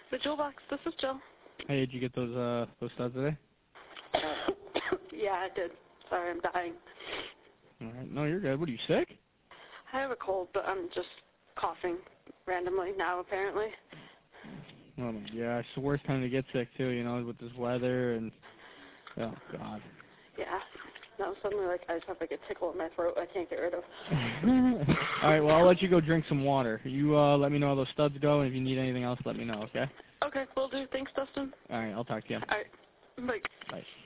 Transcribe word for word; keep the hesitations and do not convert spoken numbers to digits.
The Jewel Box, this is Jill. Hey, did you get those uh those studs today? Yeah, I did. Sorry, I'm dying. All right. No, you're good. What, are you sick? I have a cold, but I'm just coughing randomly now, apparently. Oh my gosh, it's the worst time to get sick too. You know, with this weather and oh god. Yeah. Now suddenly, like, I just have like a tickle in my throat I can't get rid of. All right. Well, I'll let you go drink some water. You uh let me know how those studs go, and if you need anything else, let me know. Okay. Okay, will do. Thanks, Dustin. All right. I'll talk to you. All right. Bye. Bye.